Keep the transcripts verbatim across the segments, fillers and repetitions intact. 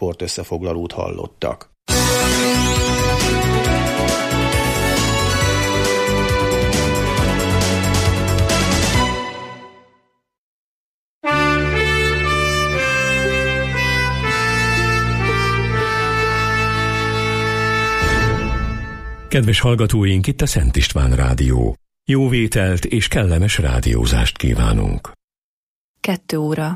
sportösszefoglalót hallottak. Kedves hallgatóink, itt a Szent István Rádió. Jó vételt és kellemes rádiózást kívánunk. Kettő óra.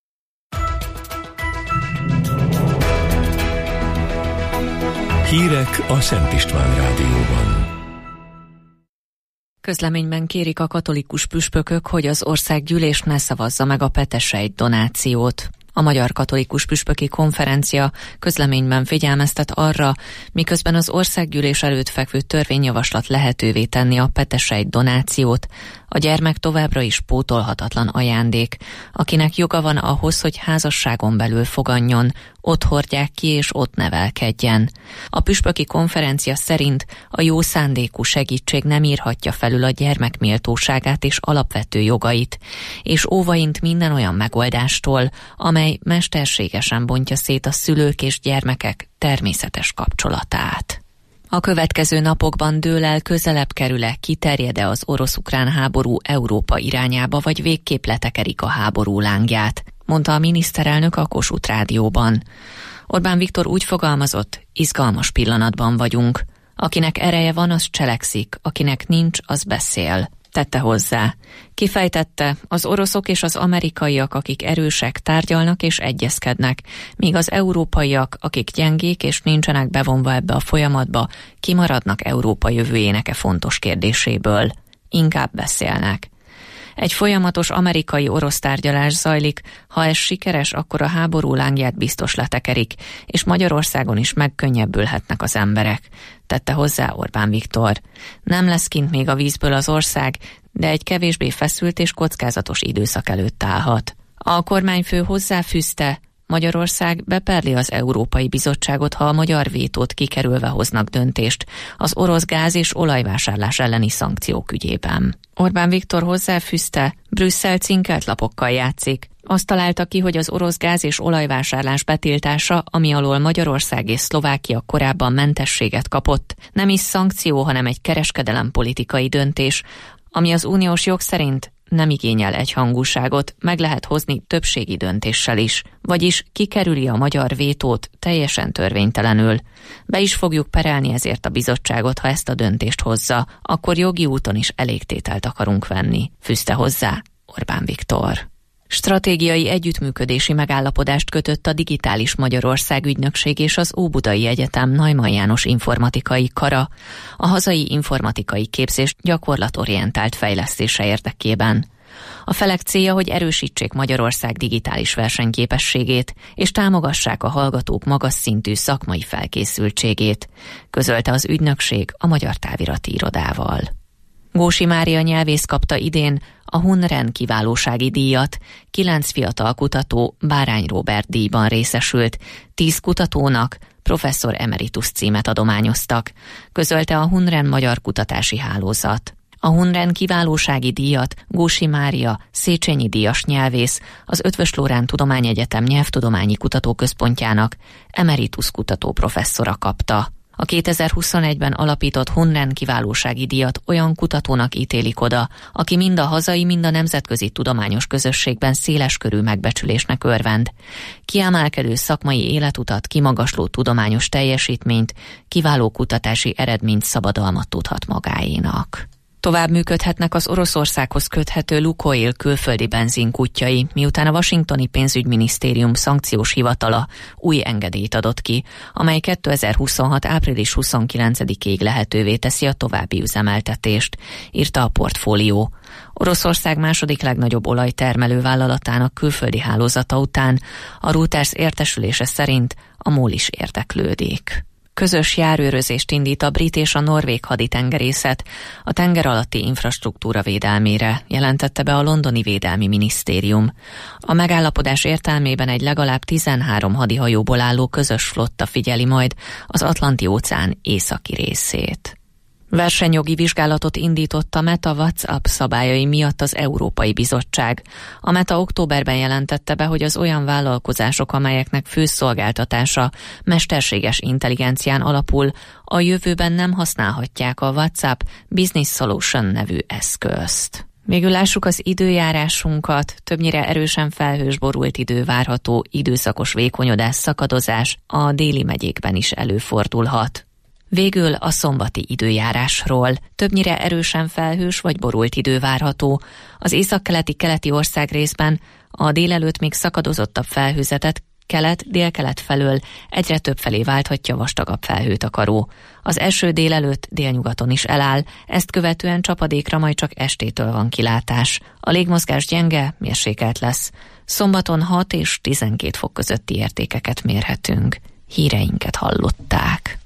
Hírek a Szent István Rádióban. Közleményben kérik a katolikus püspökök, hogy az országgyűlés ne szavazza meg a petesejt donációt. A Magyar Katolikus Püspöki Konferencia közleményben figyelmeztet arra, miközben az országgyűlés előtt fekvő törvényjavaslat lehetővé tenni a petesejt donációt, a gyermek továbbra is pótolhatatlan ajándék, akinek joga van ahhoz, hogy házasságon belül foganjon, ott hordják ki és ott nevelkedjen. A püspöki konferencia szerint a jó szándékú segítség nem írhatja felül a gyermek méltóságát és alapvető jogait, és óvaint minden olyan megoldástól, amely mesterségesen bontja szét a szülők és gyermekek természetes kapcsolatát. A következő napokban dől el, közelebb kerül-e, kiterjed-e az orosz-ukrán háború Európa irányába, vagy végképp letekerik a háború lángját, mondta a miniszterelnök a Kossuth Rádióban. Orbán Viktor úgy fogalmazott, izgalmas pillanatban vagyunk. Akinek ereje van, az cselekszik, akinek nincs, az beszél. Tette hozzá. Kifejtette, az oroszok és az amerikaiak, akik erősek, tárgyalnak és egyezkednek, míg az európaiak, akik gyengék és nincsenek bevonva ebbe a folyamatba, kimaradnak Európa jövőjének e fontos kérdéséből. Inkább beszélnek. Egy folyamatos amerikai-orosz tárgyalás zajlik, ha ez sikeres, akkor a háború lángját biztos letekerik, és Magyarországon is megkönnyebbülhetnek az emberek, tette hozzá Orbán Viktor. Nem lesz kint még a vízből az ország, de egy kevésbé feszült és kockázatos időszak előtt állhat. A kormányfő hozzáfűzte, Magyarország beperli az Európai Bizottságot, ha a magyar vétót kikerülve hoznak döntést az orosz gáz- és olajvásárlás elleni szankciók ügyében. Orbán Viktor hozzáfűzte, Brüsszel cinkelt lapokkal játszik. Azt találta ki, hogy az orosz gáz- és olajvásárlás betiltása, ami alól Magyarország és Szlovákia korábban mentességet kapott, nem is szankció, hanem egy kereskedelempolitikai döntés, ami az uniós jog szerint nem igényel egyhangúságot, meg lehet hozni többségi döntéssel is, vagyis kikerüli a magyar vétót teljesen törvénytelenül. Be is fogjuk perelni ezért a bizottságot, ha ezt a döntést hozza, akkor jogi úton is elégtételt akarunk venni, fűzte hozzá Orbán Viktor. Stratégiai együttműködési megállapodást kötött a Digitális Magyarország ügynökség és az Óbudai Egyetem Neumann János informatikai kara a hazai informatikai képzés gyakorlatorientált fejlesztése érdekében. A felek célja, hogy erősítsék Magyarország digitális versenyképességét, és támogassák a hallgatók magas szintű szakmai felkészültségét, közölte az ügynökség a Magyar Távirati Irodával. Gósi Mária nyelvész kapta idén a Hunren kiválósági díjat, kilenc fiatal kutató Bárány Róbert díjban részesült, tíz kutatónak professzor emeritus címet adományoztak, közölte a Hunren Magyar Kutatási Hálózat. A Hunren kiválósági díjat Gósi Mária Széchenyi díjas nyelvész, az Eötvös Loránd Tudományegyetem Nyelvtudományi Kutatóközpontjának emeritus kutató professzora kapta. A kétezer-huszonegyben alapított Hunren kiválósági díjat olyan kutatónak ítélik oda, aki mind a hazai, mind a nemzetközi tudományos közösségben széleskörű megbecsülésnek örvend. Kiemelkedő szakmai életutat, kimagasló tudományos teljesítményt, kiváló kutatási eredményt, szabadalmat tudhat magáénak. Tovább működhetnek az Oroszországhoz köthető Lukoil külföldi benzinkútjai, miután a washingtoni pénzügyminisztérium szankciós hivatala új engedélyt adott ki, amely kétezer-huszonhat április huszonkilencedikéig lehetővé teszi a további üzemeltetést, írta a Portfólió. Oroszország második legnagyobb olajtermelő vállalatának külföldi hálózata után a Reuters értesülése szerint a MOL is érdeklődik. Közös járőrözést indít a brit és a norvég haditengerészet a tenger alatti infrastruktúra védelmére, jelentette be a londoni védelmi minisztérium. A megállapodás értelmében egy legalább tizenhárom hadihajóból álló közös flotta figyeli majd az Atlanti-óceán északi részét. Versenyjogi vizsgálatot indított a Meta WhatsApp szabályai miatt az Európai Bizottság. A Meta októberben jelentette be, hogy az olyan vállalkozások, amelyeknek fő szolgáltatása mesterséges intelligencián alapul, a jövőben nem használhatják a WhatsApp Business Solution nevű eszközt. Végül lássuk az időjárásunkat, többnyire erősen felhős borult idő várható, időszakos vékonyodás, szakadozás a déli megyékben is előfordulhat. Végül a szombati időjárásról. Többnyire erősen felhős vagy borult idő várható. Az északkeleti keleti országrészben a délelőtt még szakadozottabb felhőzetet kelet-délkelet felől egyre több felé válthatja vastagabb felhőtakaró. Az eső délelőtt délnyugaton is eláll, ezt követően csapadékra majd csak estétől van kilátás. A légmozgás gyenge, mérsékelt lesz. Szombaton hat és tizenkét fok közötti értékeket mérhetünk. Híreinket hallották.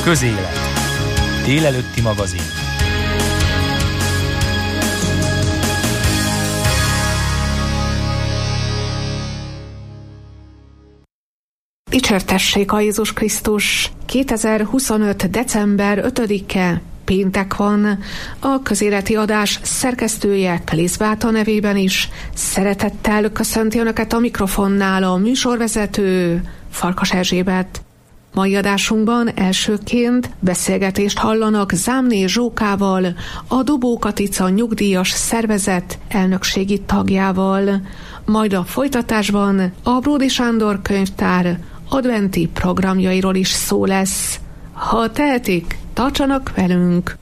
Közélet. Délelőtti magazin. Dicsértessék a Jézus Krisztus! kétezer-huszonöt. december ötödike, péntek van. A közéleti adás szerkesztője Kalisz Beáta nevében is szeretettel köszönti Önöket a mikrofonnál a műsorvezető Farkas Erzsébet. Mai adásunkban elsőként beszélgetést hallanak Zámné Zsókával, a Dobó Katica nyugdíjas szervezet elnökségi tagjával. Majd a folytatásban a Bródi Sándor könyvtár adventi programjairól is szó lesz. Ha tehetik, tartsanak velünk!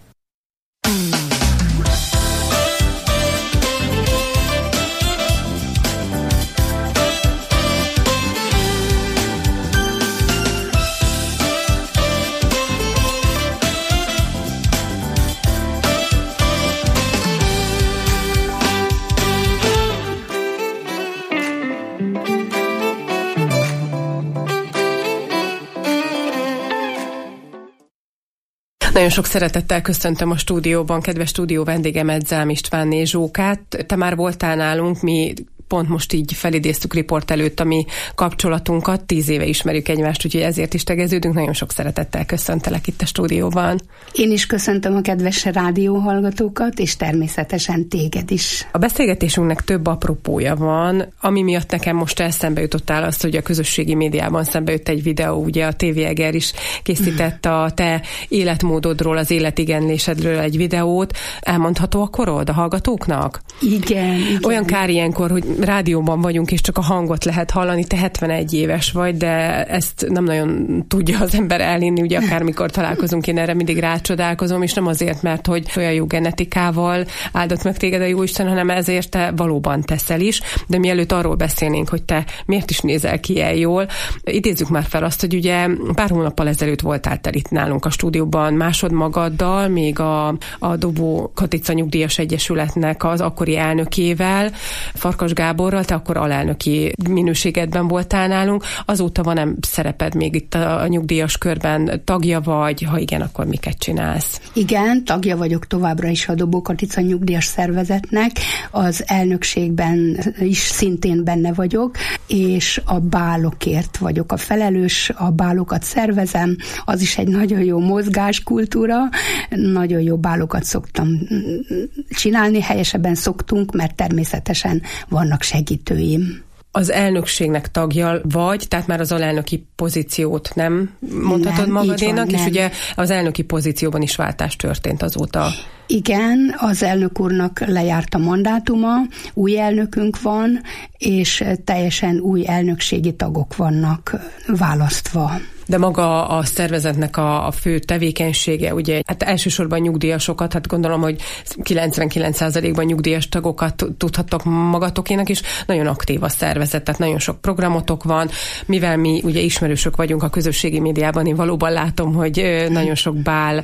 Nagyon sok szeretettel köszöntöm a stúdióban kedves stúdió vendégemet, Zám Istvánné Zsókát. Te már voltál nálunk, mi pont most így felidéztük riport előtt a mi kapcsolatunkat, tíz éve ismerjük egymást, úgyhogy ezért is tegeződünk. Nagyon sok szeretettel köszöntelek itt a stúdióban. Én is köszöntöm a kedves rádióhallgatókat, és természetesen téged is. A beszélgetésünknek több apropója van, ami miatt nekem most eszembe jutottál az, hogy a közösségi médiában szembe jött egy videó, ugye a té vé Eger is készített a te életmódodról, az életigenlésedről egy videót. Elmondható a korod a hallgatóknak? Igen, igen. Olyan kár ilyenkor, hogy rádióban vagyunk, és csak a hangot lehet hallani. Te hetvenegy éves vagy, de ezt nem nagyon tudja az ember elhinni, ugye akármikor találkozunk, én erre mindig rácsodálkozom, és nem azért, mert hogy olyan jó genetikával áldott meg téged a Jóisten, hanem ezért te valóban teszel is. De mielőtt arról beszélnénk, hogy te miért is nézel ki ilyen jól, idézzük már fel azt, hogy ugye pár hónappal ezelőtt voltál te itt nálunk a stúdióban másodmagaddal, még a, a Dobó Katica Nyugdíjas Egyesületnek az akkori elnökével, Farkas Gáborral, te akkor alelnöki minőségedben voltál nálunk. Azóta van-e szereped még itt a, a nyugdíjas körben? Tagja vagy? Ha igen, akkor miket csinálsz? Igen, tagja vagyok továbbra is a Dobó Katica Nyugdíjas Szervezetnek. Az elnökségben is szintén benne vagyok, és a bálokért vagyok a felelős, a bálokat szervezem. Az is egy nagyon jó mozgáskultúra, nagyon jó bálokat szoktam csinálni, helyesebben szoktunk, mert természetesen vannak segítőim. Az elnökségnek tagja vagy, tehát már az alelnöki pozíciót nem mondhatod nem, magadénak, van, és nem. Ugye az elnöki pozícióban is váltás történt azóta. Igen, az elnök úrnak lejárt a mandátuma, új elnökünk van, és teljesen új elnökségi tagok vannak választva. De maga a szervezetnek a, a fő tevékenysége, ugye, hát elsősorban nyugdíjasokat, hát gondolom, hogy kilencvenkilenc százalékban nyugdíjas tagokat tudhattok magatokének, és nagyon aktív a szervezet, tehát nagyon sok programotok van, mivel mi ugye ismerősök vagyunk a közösségi médiában, én valóban látom, hogy nagyon sok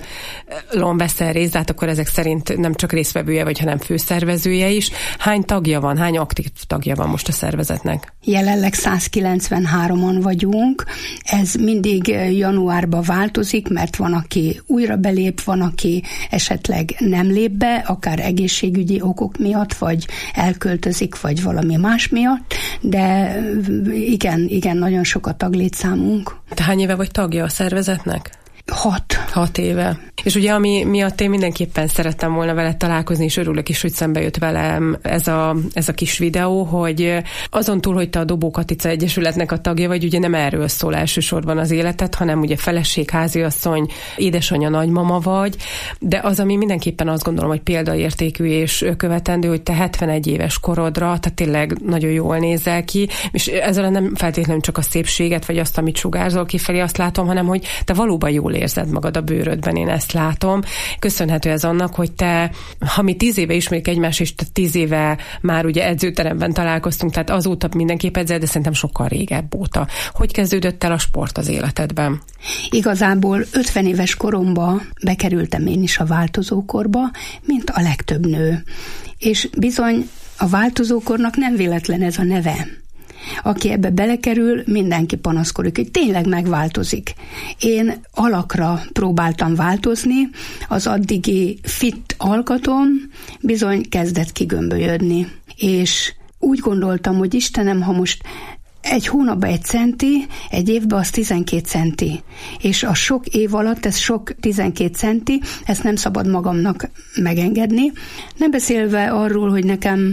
bálon veszel részt, hát akkor ezek szerint nem csak résztvevője vagy, hanem főszervezője is. Hány tagja van, hány aktív tagja van most a szervezetnek? Jelenleg százkilencvenhároman vagyunk, ez mindig januárban változik, mert van, aki újra belép, van, aki esetleg nem lép be, akár egészségügyi okok miatt, vagy elköltözik, vagy valami más miatt, de igen, igen, nagyon sok a taglétszámunk. Te hány éve vagy tagja a szervezetnek? Hat. Hat éve. És ugye ami miatt én mindenképpen szerettem volna veled találkozni, és örülök is, hogy szembe jött velem ez a, ez a kis videó, hogy azon túl, hogy te a Dobó Katica Egyesületnek a tagja vagy, ugye nem erről szól elsősorban az életed, hanem ugye feleség, háziasszony, édesanyja, nagymama vagy, de az, ami mindenképpen azt gondolom, hogy példaértékű és követendő, hogy te hetvenegy éves korodra, tehát tényleg nagyon jól nézel ki, és ezzel nem feltétlenül csak a szépséget, vagy azt, amit sugárzol kifelé, azt látom, hanem hogy te valóban jól érzed magad a bőrödben, én ezt látom. Köszönhető ez annak, hogy te, ha mi tíz éve ismerjük egymást, és te tíz éve már ugye edzőteremben találkoztunk, tehát azóta mindenképp edzel, de szerintem sokkal régebb óta. Hogy kezdődött el a sport az életedben? Igazából ötven éves koromban bekerültem én is a változókorba, mint a legtöbb nő. És bizony a változókornak nem véletlen ez a neve. aki ebbe belekerül, mindenki panaszkodik, hogy tényleg megváltozik. Én alakra próbáltam változni, az addigi fit alkatom bizony kezdett kigömbölyödni. És úgy gondoltam, hogy Istenem, ha most egy hónapban egy centi, egy évben az tizenkét centi. És a sok év alatt, ez sok tizenkét centi, ezt nem szabad magamnak megengedni. Nem beszélve arról, hogy nekem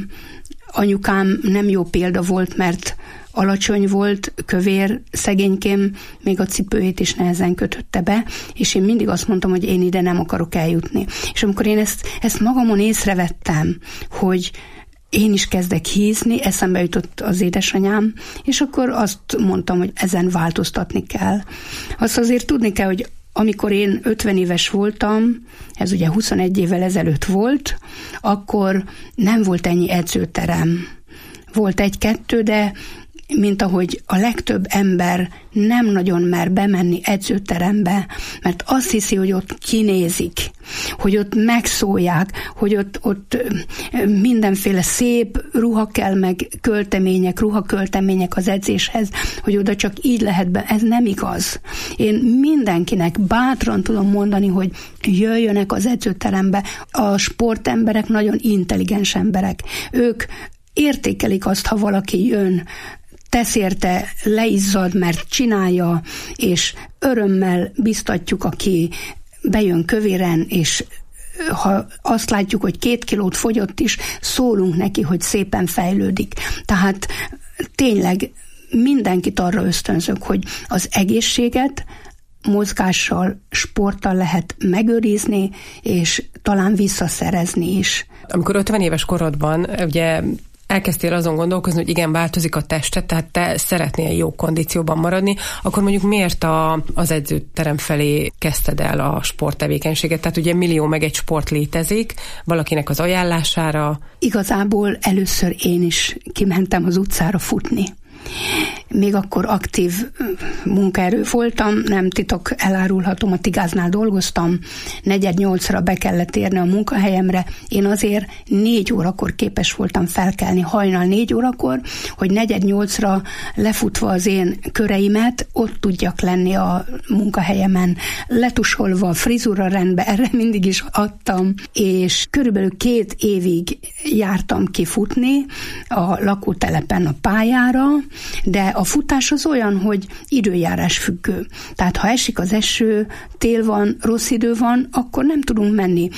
anyukám nem jó példa volt, mert alacsony volt, kövér, szegénykém, még a cipőjét is nehezen kötötte be, és én mindig azt mondtam, hogy én ide nem akarok eljutni. És amikor én ezt, ezt magamon észrevettem, hogy én is kezdek hízni, eszembe jutott az édesanyám, és akkor azt mondtam, hogy ezen változtatni kell. Azt azért tudni kell, hogy amikor én ötven éves voltam, ez ugye huszonegy évvel ezelőtt volt, akkor nem volt ennyi edzőterem. Volt egy-kettő, de mint ahogy a legtöbb ember nem nagyon mer bemenni edzőterembe, mert azt hiszi, hogy ott kinézik, hogy ott megszólják, hogy ott, ott mindenféle szép ruha kell, meg költemények, ruhaköltemények az edzéshez, hogy oda csak így lehet be. Ez nem igaz. Én mindenkinek bátran tudom mondani, hogy jöjjönek az edzőterembe. A sportemberek nagyon intelligens emberek. Ők értékelik azt, ha valaki jön, tesz érte, leizzad, mert csinálja, és örömmel biztatjuk, aki bejön kövéren, és ha azt látjuk, hogy két kilót fogyott is, szólunk neki, hogy szépen fejlődik. Tehát tényleg mindenkit arra ösztönzök, hogy az egészséget mozgással, sporttal lehet megőrizni, és talán visszaszerezni is. Amikor ötven éves korodban, ugye elkezdtél azon gondolkozni, hogy igen, változik a tested, tehát te szeretnél jó kondícióban maradni, akkor mondjuk miért a, az edzőterem felé kezdted el a sporttevékenységet? Tehát ugye millió meg egy sport létezik, valakinek az ajánlására. Igazából először én is kimentem az utcára futni. Még akkor aktív munkaerő voltam, nem titok, elárulhatom, a Tigáznál dolgoztam, negyed nyolcra be kellett érni a munkahelyemre, én azért négy órakor képes voltam felkelni, hajnal négy órakor, hogy negyed nyolcra lefutva az én köreimet, ott tudjak lenni a munkahelyemen, letusolva, frizura rendbe, erre mindig is adtam, és körülbelül két évig jártam kifutni a lakótelepen a pályára, de a futás az olyan, hogy időjárás függő. Tehát ha esik az eső, tél van, rossz idő van, akkor nem tudunk menni.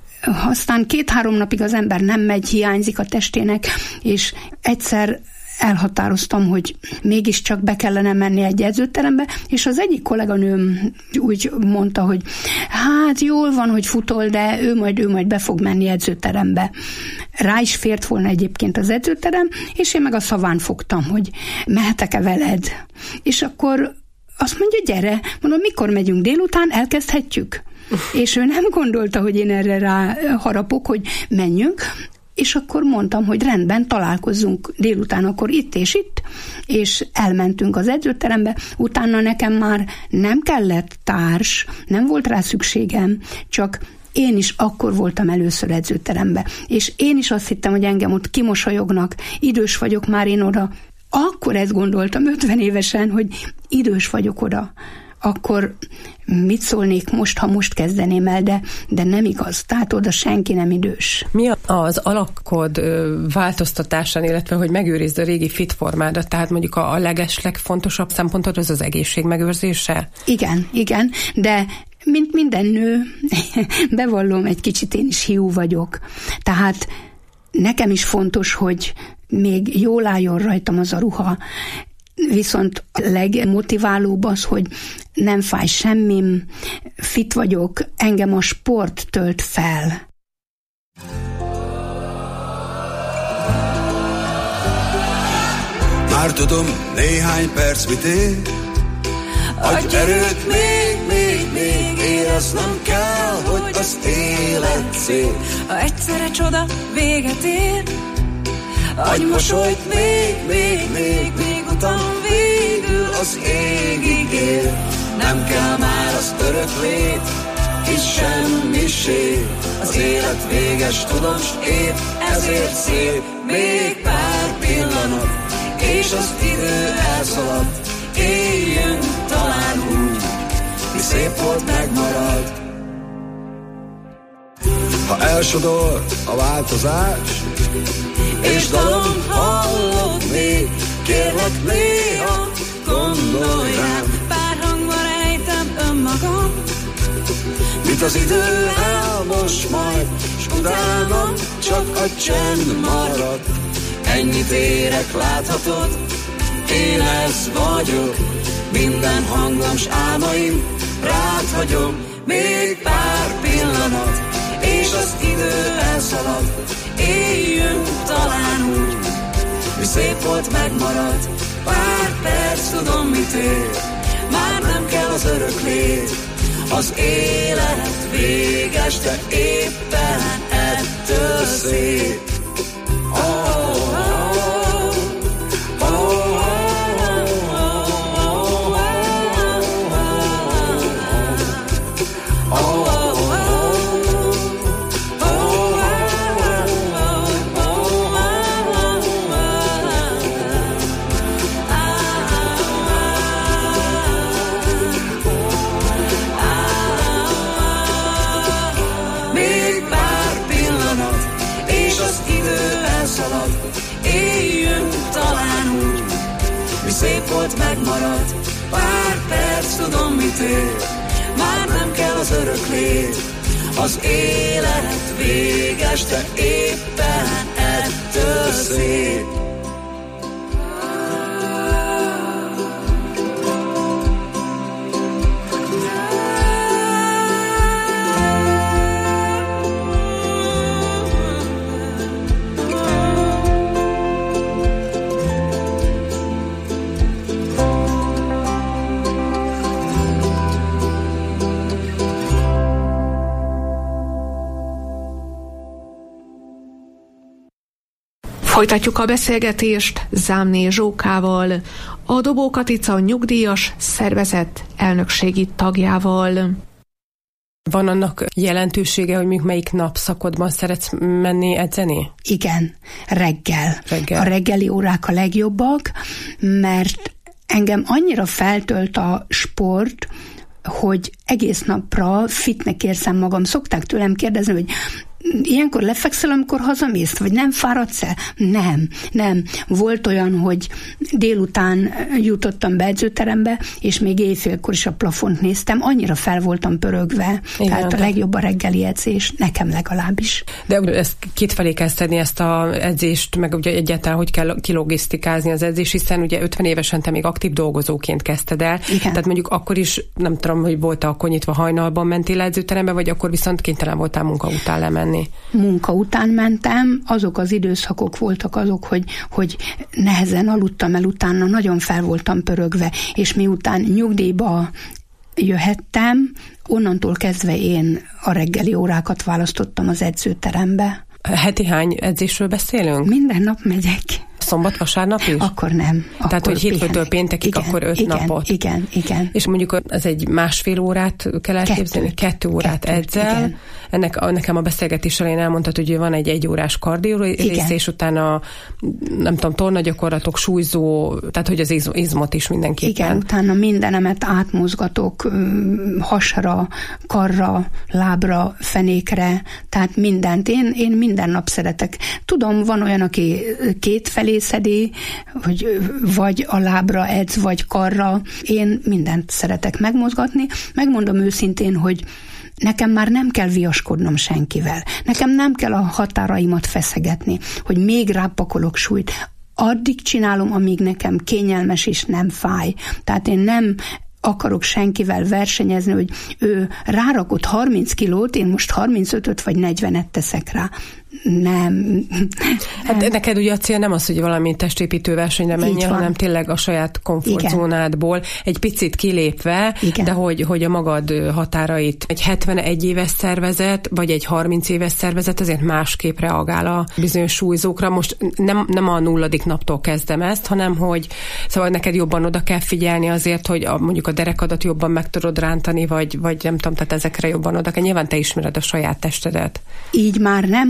Aztán két-három napig az ember nem megy, hiányzik a testének, és egyszer elhatároztam, hogy mégiscsak be kellene menni egy edzőterembe, és az egyik kolléganőm úgy mondta, hogy hát jól van, hogy futol, de ő majd, ő majd be fog menni edzőterembe. Rá is fért volna egyébként az edzőterem, és én meg a szaván fogtam, hogy mehetek-e veled. És akkor azt mondja, gyere, mondom, mikor megyünk délután, elkezdhetjük? És ő nem gondolta, hogy én erre rá harapok, hogy menjünk, és akkor mondtam, hogy rendben, találkozzunk délután akkor itt és itt, és elmentünk az edzőterembe, utána nekem már nem kellett társ, nem volt rá szükségem, csak én is akkor voltam először edzőterembe, és én is azt hittem, hogy engem ott kimosolyognak, idős vagyok már én oda. Akkor ezt gondoltam ötven évesen, hogy idős vagyok oda. Akkor mit szólnék most, ha most kezdeném el, de, de nem igaz. Tehát oda senki nem idős. Mi az alakod változtatásán, illetve hogy megőrizd a régi fit formádat? Tehát mondjuk a, a legeslegfontosabb szempontod az az egészség megőrzése? Igen, igen, de mint minden nő, bevallom, egy kicsit én is hiú vagyok. Tehát nekem is fontos, hogy még jól álljon rajtam az a ruha, viszont a legmotiválóbb az, hogy nem fáj semmim, fit vagyok, engem a sport tölt fel. Már tudom, néhány perc mit ér, adj erőt még, még, még, éreznem kell, hogy az élet szép. Ha egyszerre csoda véget ér, adj mosolyt még, még, még, még utána végül az égig ér. Nem kell már az örök lét, itt semmiség. Az élet véges, tudom, s épp ezért szép. Még pár pillanat, és az idő elszaladt, éljünk talán úgy, mi szép volt, megmarad. Ha elsodor a változás, és dalom hallod még, kérlek néha gondolj rám, pár hangban rejtem önmagam, mint az idő elmos majd, s utána csak a csend marad. Ennyit érek, láthatod, én ez vagyok, minden hangom s álmaim rád hagyom, még pár pillanat, és az idő elszalad, éljünk talán úgy, mi szép volt, megmarad. Pár perc, tudom mit ér, már nem kell az örök lét, az élet véges, de éppen ettől szép. Oh, oh, oh, oh, oh, oh, oh, oh. Éljünk talán úgy, mi szép volt, megmarad. Pár perc, tudom mit ér, már nem kell az örök lét, az élet véges, de éppen ettől szép. Folytatjuk a beszélgetést Zámné Zsókával, a Dobó Katica nyugdíjas szervezet elnökségi tagjával. Van annak jelentősége, hogy melyik napszakodban szeretsz menni edzeni? Igen, reggel. reggel. A reggeli órák a legjobbak, mert engem annyira feltölt a sport, hogy egész napra fitnek érzem magam. Szokták tőlem kérdezni, hogy ilyenkor lefekszel, amikor hazamész, vagy nem fáradsz el? Nem, nem. Volt olyan, hogy délután jutottam be edzőterembe, és még éjfélkor is a plafont néztem, annyira fel voltam pörögve. Igen, tehát a legjobb a reggeli edzés, nekem legalábbis. De ezt kétfelé kell tenni ezt az edzést, meg ugye egyáltalán, hogy kell kilogisztikázni az edzés, hiszen ugye ötven évesen te még aktív dolgozóként kezdted el. Igen. Tehát mondjuk akkor is, nem tudom, hogy volt akkor nyitva hajnalban mentél edzőterembe, vagy akkor viszont kénytelen voltál munka után lemenni. Munka után mentem, azok az időszakok voltak azok, hogy, hogy nehezen aludtam el utána, nagyon fel voltam pörögve, és miután nyugdíjba jöhettem, onnantól kezdve én a reggeli órákat választottam az edzőterembe. Heti hány edzésről beszélünk? Minden nap megyek. Szombat, vasárnap is? Akkor nem. Tehát, akkor hogy hétfőtől péntekig, igen, akkor öt igen, napot. Igen, igen. És mondjuk ez egy másfél órát kell elképzelni, kettő, kettő órát kettőt, edzel. Igen. Ennek, nekem a beszélgetés elején elmondtad, hogy van egy egyórás kardió rész, és utána nem tudom, tornagyakorlatok, súlyzó, tehát hogy az iz, izmot is mindenképpen. Igen, utána mindenemet átmozgatok hasra, karra, lábra, fenékre, tehát mindent. Én, én minden nap szeretek. Tudom, van olyan, aki két felé szedi, hogy vagy a lábra edz, vagy karra. Én mindent szeretek megmozgatni. Megmondom őszintén, hogy nekem már nem kell viaskodnom senkivel. Nekem nem kell a határaimat feszegetni, hogy még rápakolok súlyt. Addig csinálom, amíg nekem kényelmes és nem fáj. Tehát én nem akarok senkivel versenyezni, hogy ő rárakott harminc kilót, én most harmincötöt vagy negyvenet teszek rá. Nem. Hát neked ugye a cél nem az, hogy valami testépítő versenyre menjen, hanem tényleg a saját komfortzónádból egy picit kilépve, igen, de hogy, hogy a magad határait. Egy hetvenegy éves szervezet, vagy egy harminc éves szervezet azért másképp reagál a bizonyos súlyzókra. Most nem, nem a nulladik naptól kezdem ezt, hanem hogy szóval neked jobban oda kell figyelni azért, hogy a, mondjuk a derekadat jobban meg tudod rántani, vagy, vagy nem tudom, tehát ezekre jobban oda kell. Nyilván te ismered a saját testedet. Így már nem, hogy régóta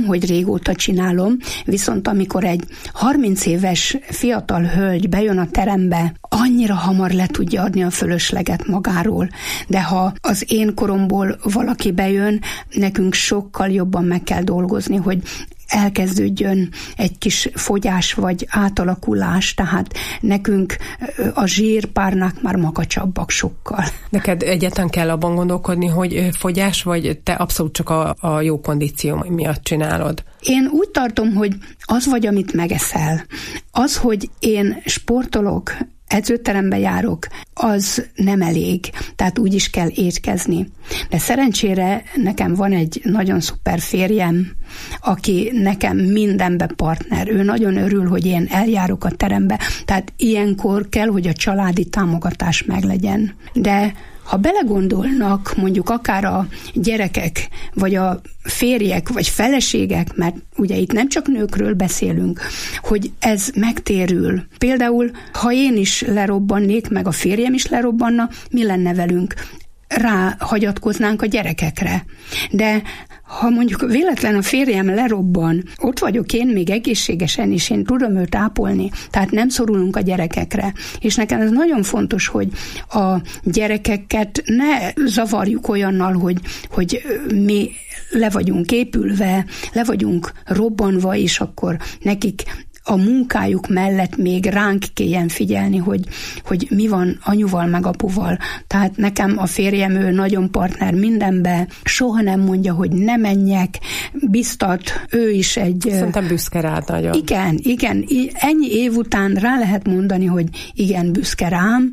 régóta csinálom, viszont amikor egy harminc éves fiatal hölgy bejön a terembe, annyira hamar le tudja adni a fölösleget magáról. De ha az én koromból valaki bejön, nekünk sokkal jobban meg kell dolgozni, hogy elkezdődjön egy kis fogyás vagy átalakulás, tehát nekünk a zsírpárnák már makacsabbak sokkal. Neked egyáltalán kell abban gondolkodni, hogy fogyás, vagy te abszolút csak a, a jó kondíció miatt csinálod? Én úgy tartom, hogy az vagy, amit megeszel. Az, hogy én sportolok, edzőterembe járok, az nem elég, tehát úgy is kell étkezni. De szerencsére nekem van egy nagyon szuper férjem, aki nekem mindenbe partner. Ő nagyon örül, hogy én eljárok a terembe, tehát ilyenkor kell, hogy a családi támogatás meglegyen. De ha belegondolnak mondjuk akár a gyerekek, vagy a férjek, vagy feleségek, mert ugye itt nem csak nőkről beszélünk, hogy ez megtérül. Például, ha én is lerobbannék, meg a férjem is lerobbanna, mi lenne velünk? Ráhagyatkoznánk a gyerekekre. De ha mondjuk véletlen a férjem lerobban, ott vagyok én még egészségesen, és én tudom őt ápolni, tehát nem szorulunk a gyerekekre. És nekem ez nagyon fontos, hogy a gyerekeket ne zavarjuk olyannal, hogy, hogy mi le vagyunk épülve, le vagyunk robbanva, és akkor nekik a munkájuk mellett még ránk kelljen figyelni, hogy, hogy mi van anyuval meg apuval. Tehát nekem a férjem, ő nagyon partner mindenbe, soha nem mondja, hogy ne menjek, biztat, ő is egy... Szerintem büszke rád nagyon. Igen, igen, ennyi év után rá lehet mondani, hogy igen, büszke rám,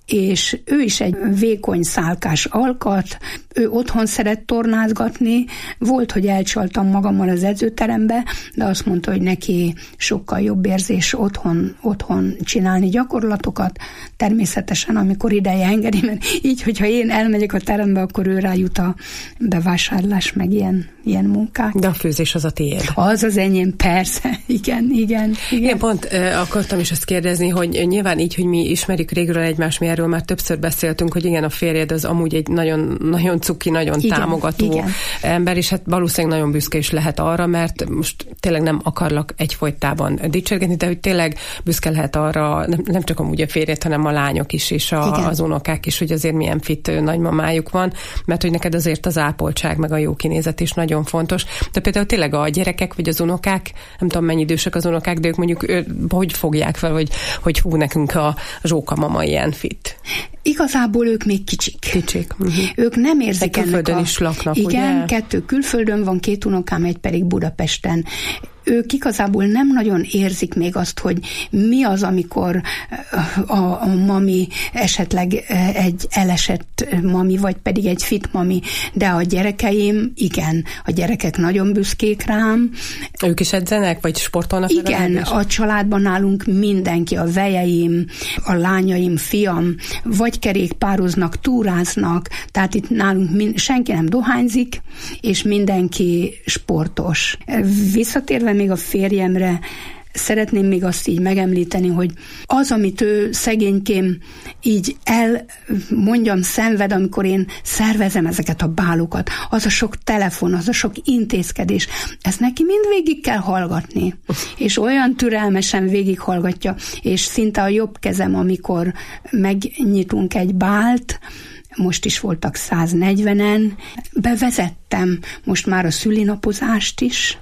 és ő is egy vékony szálkás alkat, ő otthon szeret tornázgatni, volt, hogy elcsaltam magammal az edzőterembe, de azt mondta, hogy neki sokkal jobb érzés otthon, otthon csinálni gyakorlatokat, természetesen, amikor ideje engedi, mert így, hogyha én elmegyek a terembe, akkor ő rájut a bevásárlás, meg ilyen, ilyen munkák. De a főzés az a tiéd. Az az enyém, persze, igen, igen. igen. Én pont uh, akartam is ezt kérdezni, hogy nyilván így, hogy mi ismerjük régről egymást, mi erről már többször beszéltünk, hogy igen, a férjed az amúgy egy nagyon, nagyon cuki, nagyon igen, támogató igen. ember, és hát valószínűleg nagyon büszke is lehet arra, mert most tényleg nem akarlak egyfolytában dicsérgetni, de hogy tényleg büszke lehet arra, nem, nem csak amúgy a férjed, hanem a lányok is, és a, az unokák is, hogy azért milyen fit nagymamájuk van, mert hogy neked azért az ápoltság, meg a jó kinézet is nagyon fontos. De például tényleg a gyerekek, vagy az unokák, nem tudom mennyi idősek az unokák, de ők mondjuk ő, hogy fogják fel, hogy, hogy hú, nekünk a Zsóka mama ilyen fit. Igazából ők még kicsik. Kicsik. Uh-huh. Ők nem érzik ennek a... Külföldön is laknak, igen, ugye? Kettő külföldön van, két unokám, egy pedig Budapesten. Ők igazából nem nagyon érzik még azt, hogy mi az, amikor a, a mami esetleg egy elesett mami, vagy pedig egy fit mami, de a gyerekeim, igen, a gyerekek nagyon büszkék rám. Ők is edzenek, vagy sportolnak? Igen, a családban nálunk mindenki, a vejeim, a lányaim, fiam, vagy kerékpároznak, túráznak, tehát itt nálunk mind, senki nem dohányzik, és mindenki sportos. Visszatérve még a férjemre, szeretném még azt így megemlíteni, hogy az, amit ő szegénykém így el, mondjam, szenved, amikor én szervezem ezeket a bálokat, az a sok telefon, az a sok intézkedés, ezt neki mind végig kell hallgatni. És olyan türelmesen végighallgatja, és szinte a jobb kezem, amikor megnyitunk egy bált, most is voltak száznegyvenen, bevezettem most már a szülinapozást is,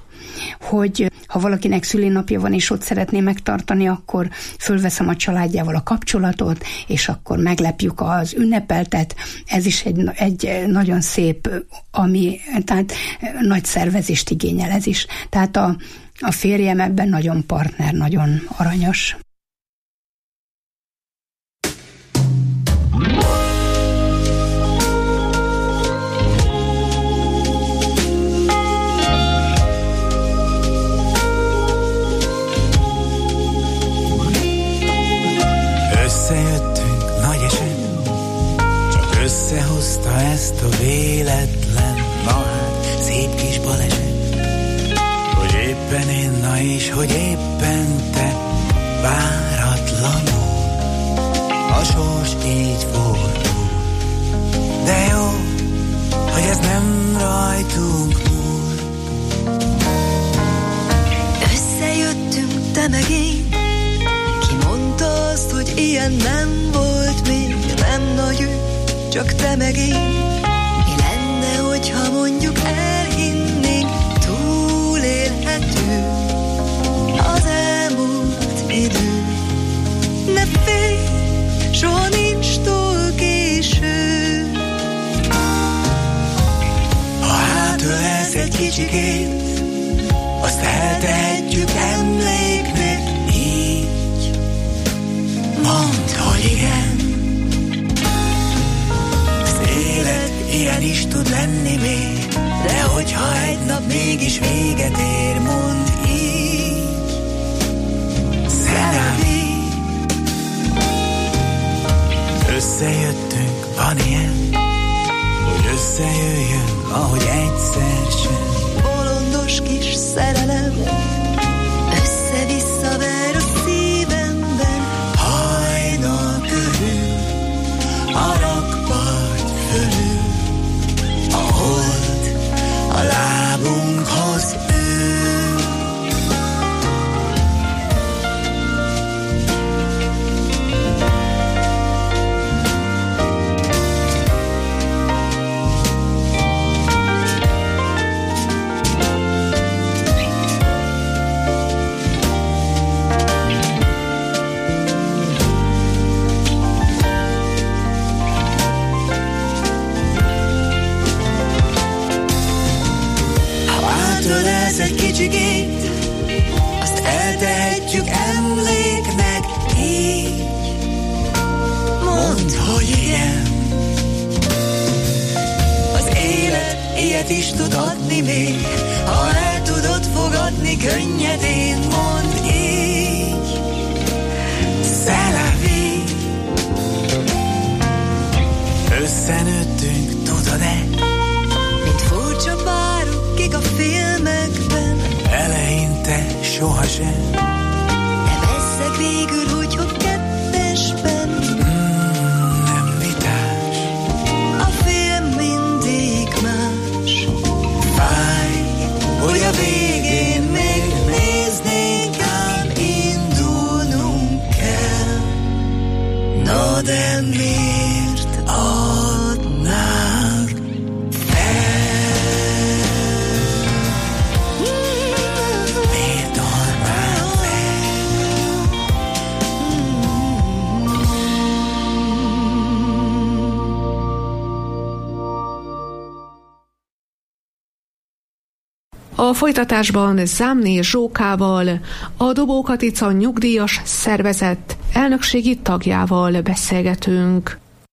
hogy ha valakinek szülinapja van, és ott szeretné megtartani, akkor fölveszem a családjával a kapcsolatot, és akkor meglepjük az ünnepeltet. Ez is egy, egy nagyon szép, ami, tehát nagy szervezést igényel ez is. Tehát a, a férjem ebben nagyon partner, nagyon aranyos. Összejöttünk nagy eset, csak összehozta ezt a véletlen, na hát szép kis baleset, hogy éppen én, na és hogy éppen te, váratlanul a sors így fordul, de jó, hogy ez nem rajtunk múlt. megint. Ki mondta azt, hogy ilyen nem volt még, nem nagy ügy, csak te meg én. Mi lenne, hogyha mondjuk elhinnénk, túlélhető az elmúlt idő. Ne félj, soha nincs túl késő. Ha hátölelsz egy kicsikét, azt eltehetjük emléknek. Így mondd, hogy igen. Az élet ilyen is tud lenni még, de hogyha egy nap mégis véget ér, mondd így. Szerelmi. Összejöttünk, van ilyen, hogy összejöjjön, ahogy egyszer sem. Bolondos kis szerelem, össze-vissza ver a szívemben. Hajnal körül, a rakpart fölül, a hold a lábunkhoz ül. Egy kicsikét, azt eltehetjük emléknek. Így mondd, hogy igen. Az élet ilyet is tud adni még, ha el tudod fogadni könnyedén. Mondd így. C'est la vie. Összenőttünk, tudod-e? Mint furcsa párok, kik a filmekben. Eleinte sohasem. De vesszek végül, hogy hogy kettesben. Mm, nem vitás. A film mindig más. Fáj, hogy a végén még néznénk, ám indulnunk kell. No, de miért adnánk fel? Miért adnánk fel? A folytatásban Zámné Zsókával, a Dobó Katica nyugdíjas szervezet elnökségi tagjával beszélgetünk.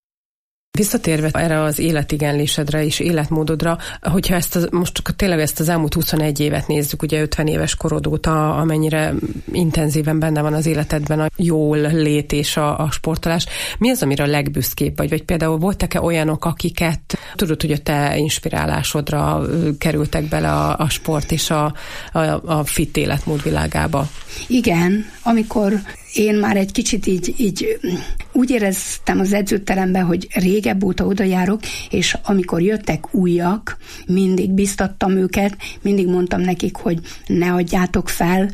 Visszatérve erre az életigenlésedre és életmódodra, hogyha ezt az, most tényleg ezt az elmúlt huszonegy évet nézzük, ugye ötven éves korod óta, amennyire intenzíven benne van az életedben a jól lét és a, a sportolás, mi az, amire a legbüszkébb vagy? Vagy például voltak-e olyanok, akiket tudod, hogy a te inspirálásodra kerültek bele a, a sport és a, a, a fit életmód világába? Igen, amikor én már egy kicsit így, így úgy éreztem az edzőteremben, hogy régebb óta oda járok, és amikor jöttek újak, mindig biztattam őket, mindig mondtam nekik, hogy ne adjátok fel,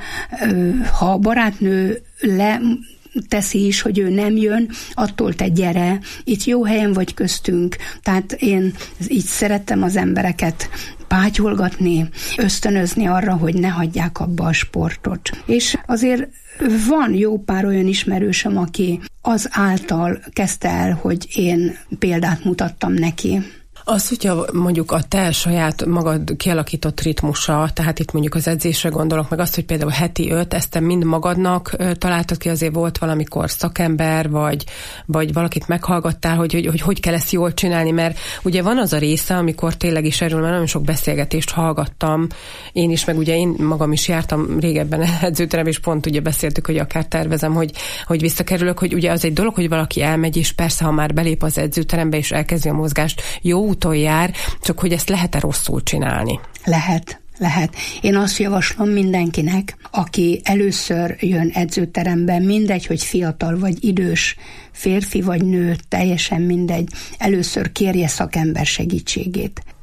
ha a barátnő le teszi is, hogy ő nem jön, attól te gyere, itt jó helyen vagy köztünk, tehát én így szerettem az embereket pátyolgatni, ösztönözni arra, hogy ne hagyják abba a sportot. És azért van jó pár olyan ismerősöm, aki az által kezdte el, hogy én példát mutattam neki. Az, hogyha mondjuk a te saját magad kialakított ritmusa, tehát itt mondjuk az edzésre gondolok, meg azt, hogy például heti öt, ezt te mind magadnak találtad ki, azért volt valamikor szakember, vagy, vagy valakit meghallgattál, hogy hogy, hogy hogy kell ezt jól csinálni, mert ugye van az a része, amikor tényleg is erről, mert nagyon sok beszélgetést hallgattam, én is, meg ugye én magam is jártam régebben edzőterembe, és pont ugye beszéltük, hogy akár tervezem, hogy, hogy visszakerülök, hogy ugye az egy dolog, hogy valaki elmegy, és persze, ha már belép az edzőterembe, és elkezdi a mozgást, jó úton jár, csak hogy ezt lehet-e rosszul csinálni? Lehet. Lehet. Én azt javaslom mindenkinek, aki először jön edzőterembe, mindegy, hogy fiatal vagy idős, férfi vagy nő, teljesen mindegy, először kérje szakember segítségét.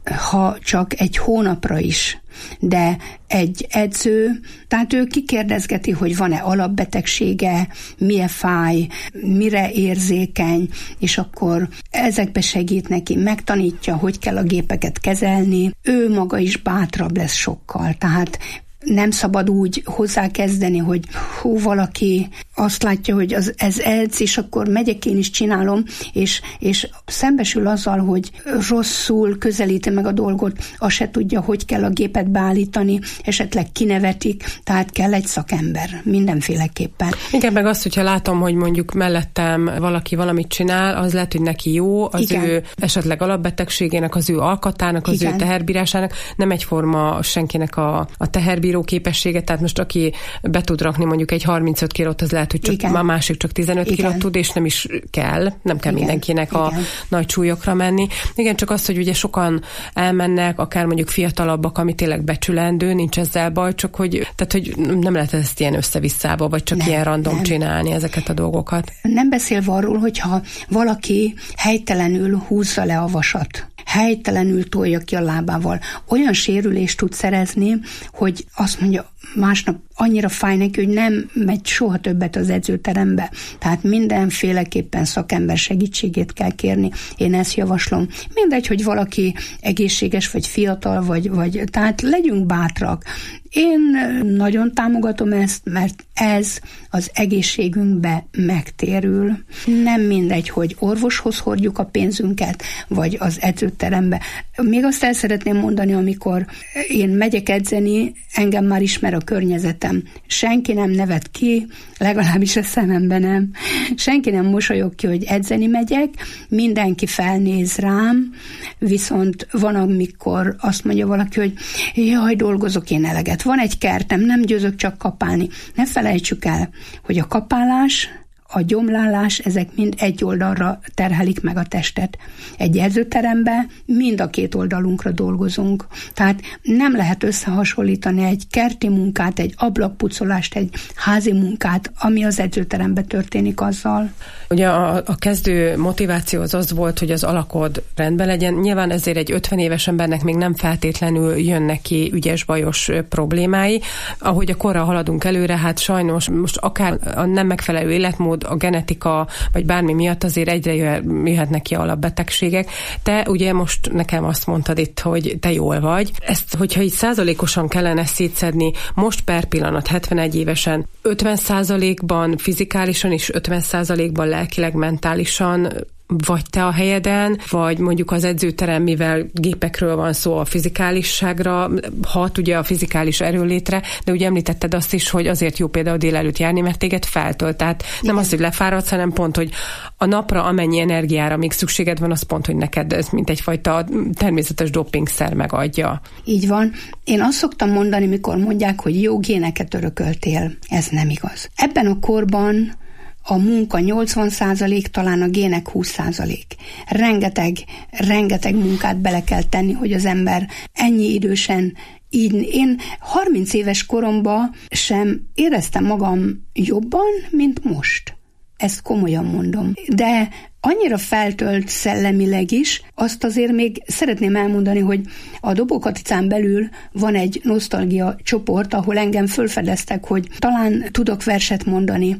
ha csak egy hónapra is, de egy edző, tehát ő kikérdezgeti, hogy van-e alapbetegsége, milyen fáj, mire érzékeny, és akkor ezekbe segít neki, megtanítja, hogy kell a gépeket kezelni, ő maga is bátrabb lesz sokkal, tehát nem szabad úgy hozzákezdeni, hogy hú, valaki azt látja, hogy az, ez edz, és akkor megyek én is csinálom, és, és szembesül azzal, hogy rosszul közelíti meg a dolgot, azt se tudja, hogy kell a gépet beállítani, esetleg kinevetik, tehát kell egy szakember mindenféleképpen. Igen, meg azt, hogyha látom, hogy mondjuk mellettem valaki valamit csinál, az lehet, hogy neki jó, az Igen. ő esetleg alapbetegségének, az ő alkatának, az Igen. ő teherbírásának, nem egyforma senkinek a, a teherbíró képessége, tehát most aki be tud rakni mondjuk egy harmincöt kilót, az lehet, hogy csak, a másik csak tizenöt Igen. kilót tud, és nem is kell, nem kell Igen. mindenkinek Igen. a nagy súlyokra menni. Igen, csak az, hogy ugye sokan elmennek, akár mondjuk fiatalabbak, ami tényleg becsülendő, nincs ezzel baj, csak hogy, tehát, hogy nem lehet ezt ilyen össze-visszába, vagy csak nem, ilyen random nem. csinálni ezeket a dolgokat. Nem beszélve arról, hogyha valaki helytelenül húzza le a vasat, helytelenül tolja ki a lábával, olyan sérülést tud szerezni, hogy azt mondja, másnap annyira fáj neki, hogy nem megy soha többet az edzőterembe. Tehát mindenféleképpen szakember segítségét kell kérni. Én ezt javaslom. Mindegy, hogy valaki egészséges, vagy fiatal, vagy, vagy tehát legyünk bátrak. Én nagyon támogatom ezt, mert ez az egészségünkbe megtérül. Nem mindegy, hogy orvoshoz hordjuk a pénzünket, vagy az edzőterembe. Még azt el szeretném mondani, amikor én megyek edzeni, engem már ismer a környezetem. Senki nem nevet ki, legalábbis a szememben nem. Senki nem mosolyog ki, hogy edzeni megyek, mindenki felnéz rám, viszont van, amikor azt mondja valaki, hogy jaj, dolgozok én eleget. Van egy kertem, nem győzök csak kapálni. Ne felejtsük el, hogy a kapálás, a gyomlálás, ezek mind egy oldalra terhelik meg a testet. Egy edzőteremben mind a két oldalunkra dolgozunk. Tehát nem lehet összehasonlítani egy kerti munkát, egy ablakpucolást, egy házi munkát, ami az edzőteremben történik azzal. Ugye a, a kezdő motiváció az az volt, hogy az alakod rendben legyen. Nyilván ezért egy ötven éves embernek még nem feltétlenül jönnek ki ügyes-bajos problémái. Ahogy a korral haladunk előre, hát sajnos most akár a nem megfelelő életmód, a genetika, vagy bármi miatt azért egyre jöhetnek ki alapbetegségek. Te ugye most nekem azt mondtad itt, hogy te jól vagy. Ezt, hogyha így százalékosan kellene szétszedni, most per pillanat hetvenegy évesen ötven százalékban fizikálisan és ötven százalékban lelkileg, mentálisan vagy te a helyeden, vagy mondjuk az edzőterem, mivel gépekről van szó, a fizikálisságra hat, ugye a fizikális erőlétre, de ugye említetted azt is, hogy azért jó például délelőtt járni, mert téged feltölt. Tehát nem az, hogy lefáradsz, hanem pont, hogy a napra amennyi energiára még szükséged van, az pont, hogy neked ez mint egyfajta természetes dopingszer megadja. Így van. Én azt szoktam mondani, mikor mondják, hogy jó géneket örököltél. Ez nem igaz. Ebben a korban a munka nyolcvan százalék, talán a gének húsz százalék. Rengeteg, rengeteg munkát bele kell tenni, hogy az ember ennyi idősen így. Én harminc éves koromban sem éreztem magam jobban, mint most. Ezt komolyan mondom. De annyira feltölt szellemileg is, azt azért még szeretném elmondani, hogy a Dobókaticán belül van egy nosztalgia csoport, ahol engem fölfedeztek, hogy talán tudok verset mondani,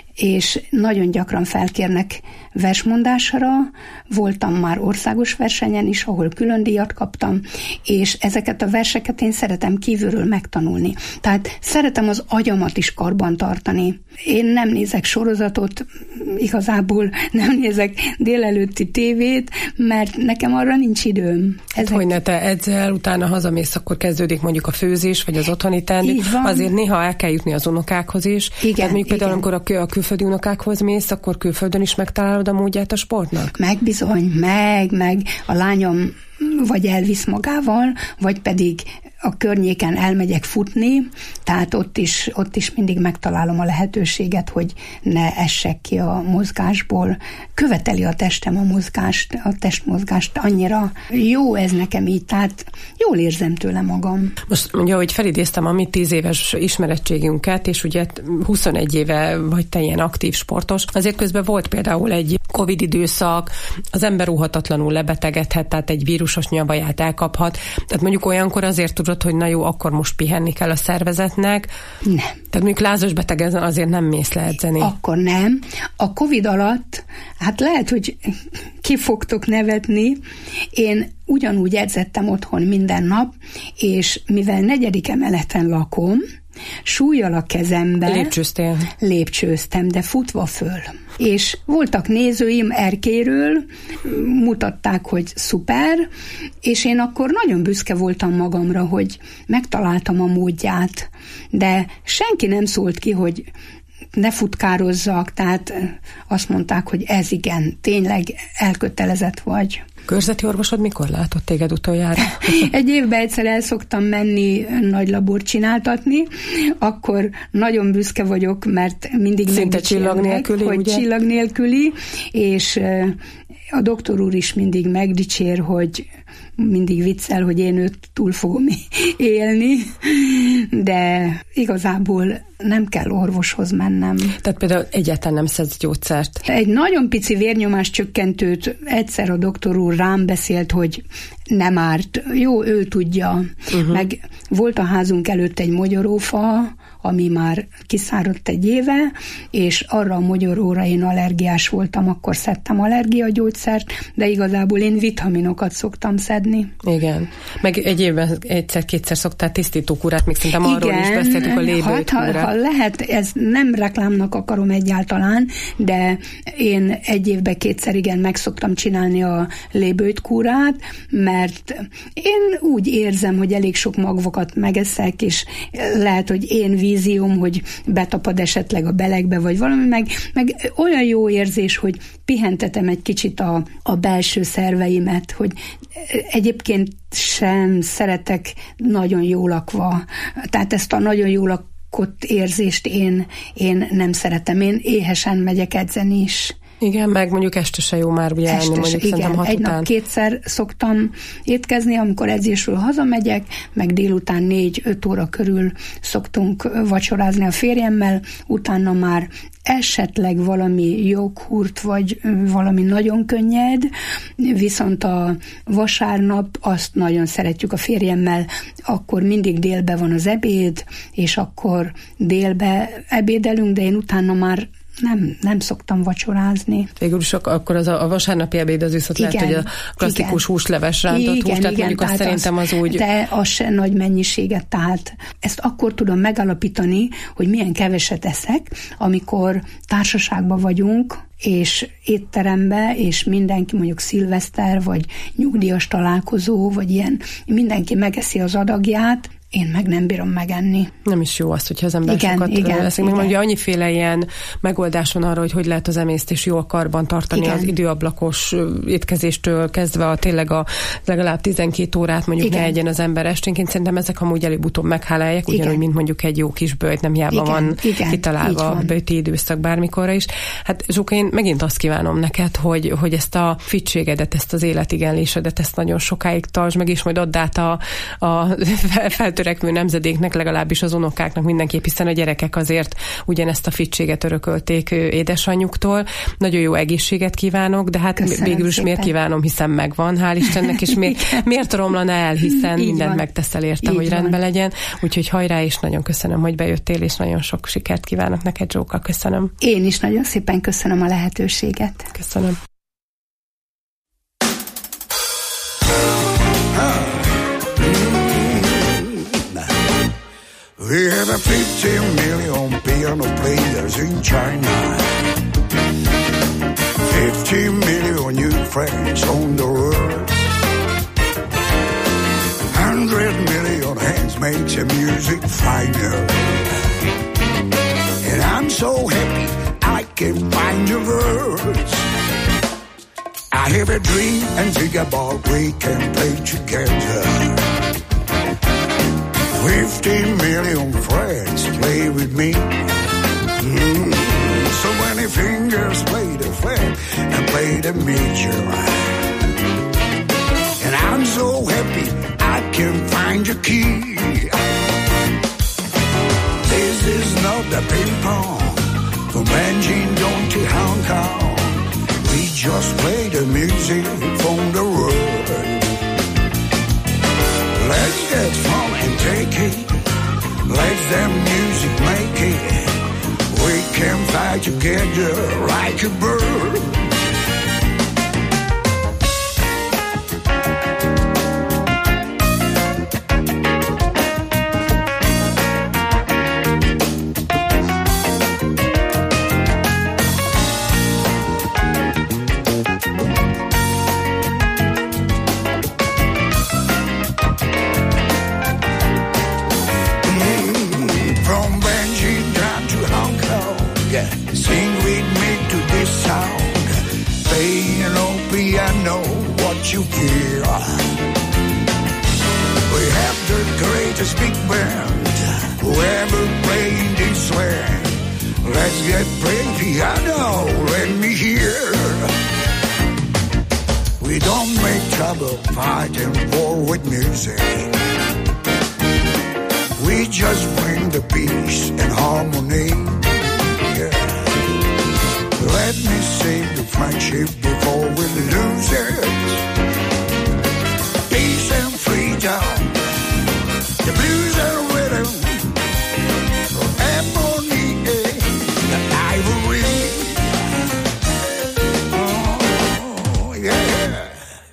és nagyon gyakran felkérnek versmondásra. Voltam már országos versenyen is, ahol külön díjat kaptam, és ezeket a verseket én szeretem kívülről megtanulni. Tehát szeretem az agyamat is karban tartani. Én nem nézek sorozatot, igazából nem nézek délelőtti tévét, mert nekem arra nincs időm. Ezek... Hogy ne te edzel, utána hazamész, akkor kezdődik mondjuk a főzés, vagy az otthoni teendő. Azért néha el kell jutni az unokákhoz is. Igen, Tehát még például, igen. amikor a, a külföldi unokákhoz mész, akkor külföldön is megtalálod a módját a sportnak? Meg bizony, meg, meg a lányom vagy elvisz magával, vagy pedig a környéken elmegyek futni, tehát ott is, ott is mindig megtalálom a lehetőséget, hogy ne essek ki a mozgásból. Követeli a testem a mozgást, a testmozgást, annyira jó ez nekem így, tehát jól érzem tőle magam. Most ugye, hogy felidéztem a mi tíz éves ismerettségünket, és ugye huszonegy éve vagy te ilyen aktív sportos, azért közben volt például egy Covid időszak, az ember óhatatlanul lebetegedhet, tehát egy vírus vírusos nyavaját elkaphat. Tehát mondjuk olyankor azért tudod, hogy na jó, akkor most pihenni kell a szervezetnek. Nem. Tehát mondjuk lázas beteg ezen azért nem mész le edzeni. Akkor nem. A Covid alatt, hát lehet, hogy ki fogtok nevetni, én ugyanúgy edzettem otthon minden nap, és mivel negyedik emeleten lakom, súllyal a kezembe. Lépcsőztél? Lépcsőztem, de futva föl. És voltak nézőim erkéről, mutatták, hogy szuper, és én akkor nagyon büszke voltam magamra, hogy megtaláltam a módját, de senki nem szólt ki, hogy ne futkározzak, tehát azt mondták, hogy ez igen, tényleg elkötelezett vagy. Körzeti orvosod mikor látott téged utoljára? Egy évben egyszer el szoktam menni nagy labort csináltatni, akkor nagyon büszke vagyok, mert mindig szinte csillag nélküli, hogy ugye? csillag nélküli, és a doktor úr is mindig megdicsér, hogy mindig viccel, hogy én őt túl fogom élni, de igazából nem kell orvoshoz mennem. Tehát például egyáltalán nem szedsz gyógyszert? Egy nagyon pici vérnyomás csökkentőt egyszer a doktor úr rám beszélt, hogy nem árt. Jó, ő tudja. Uh-huh. Meg volt a házunk előtt egy mogyorófa, ami már kiszáradt egy éve, és arra a mogyoróra én allergiás voltam, akkor szedtem allergiagyógyszert, de igazából én vitaminokat szoktam szedni. Igen. Meg egy évben egyszer-kétszer szoktál tisztítókúrát, még szerintem arról is beszéltük, a lébőtkúrát. Ha, ha lehet, ez nem reklámnak akarom egyáltalán, de én egy évben kétszer igen meg szoktam csinálni a lébőtkúrát, mert én úgy érzem, hogy elég sok magvakat megeszek, és lehet, hogy én vízióm, hogy betapad esetleg a belegbe, vagy valami, meg, meg olyan jó érzés, hogy pihentetem egy kicsit a, a belső szerveimet, hogy egyébként sem szeretek nagyon jól lakva. Tehát ezt a nagyon jól lakott érzést én, én nem szeretem. Én éhesen megyek edzeni is. Igen, meg mondjuk este se jó már ugye elni, mondjuk igen, hat egy után. nap kétszer szoktam étkezni, amikor edzésről hazamegyek, meg délután négy-öt óra körül szoktunk vacsorázni a férjemmel, utána már esetleg valami joghurt, vagy valami nagyon könnyed, viszont a vasárnap azt nagyon szeretjük a férjemmel, akkor mindig délbe van az ebéd, és akkor délbe ebédelünk, de én utána már Nem, nem szoktam vacsorázni. Végül is akkor az a, a vasárnapi ebéd az viszont igen, lehet, hogy a klasszikus igen. húsleves rántott igen, hús, tehát igen, mondjuk azt szerintem az, az úgy... De az se nagy mennyiséget, tehát ezt akkor tudom megalapítani, hogy milyen keveset eszek, amikor társaságban vagyunk, és étterembe, és mindenki mondjuk szilveszter, vagy nyugdíjas találkozó, vagy ilyen, mindenki megeszi az adagját, én meg nem bírom megenni. Nem is jó az, hogyha az ember igen, sokat igen, leszik. Még mondja, annyiféle ilyen megoldás van arra, hogy hogy lehet az emésztés jól karban tartani, igen. az időablakos étkezéstől kezdve a tényleg a legalább tizenkét órát mondjuk igen. ne egyen az ember esténként. Szerintem ezek amúgy előbb-utóbb meghálálják, ugyanúgy, mint mondjuk egy jó kis böjt, nem hiába igen, van igen, kitalálva a böjti időszak bármikorra is. Hát Zsóka, én megint azt kívánom neked, hogy, hogy ezt a fitségedet, ezt az életigenlésedet, ezt nagyon sokáig tartsd meg, és majd add át a, a feltörekvő nemzedéknek, legalábbis az unokáknak mindenképp, hiszen a gyerekek azért ugyanezt a fitséget örökölték édesanyjuktól. Nagyon jó egészséget kívánok, de hát köszönöm végül is szépen. Miért kívánom, hiszen megvan, hál' Istennek, és miért, miért romlana el, hiszen így mindent van. Megteszel érte, így hogy van. Rendben legyen. Úgyhogy hajrá, és nagyon köszönöm, hogy bejöttél, és nagyon sok sikert kívánok neked, Zsóka, köszönöm. Én is nagyon szépen köszönöm a lehetőséget. Köszönöm. We have a fifteen million piano players in China, fifteen million new friends on the world, one hundred million hands makes the music finer. And I'm so happy I can find the words. I have a dream and think about we can play together. Fifteen million friends play with me. Mm. So many fingers play the flat and play the major. And I'm so happy I can find the key. This is not the ping pong from Beijing down to Hong Kong. We just play the music from the world. can fly together like a bird. You hear? We have the greatest big band who ever played this land. Let's get playing piano, let me hear. We don't make trouble fighting war with music. We just bring the peace and harmony. Yeah. Let me save the friendship before we lose it. Peace and freedom, the blues and rhythm, from ebony and ivory. Oh, yeah.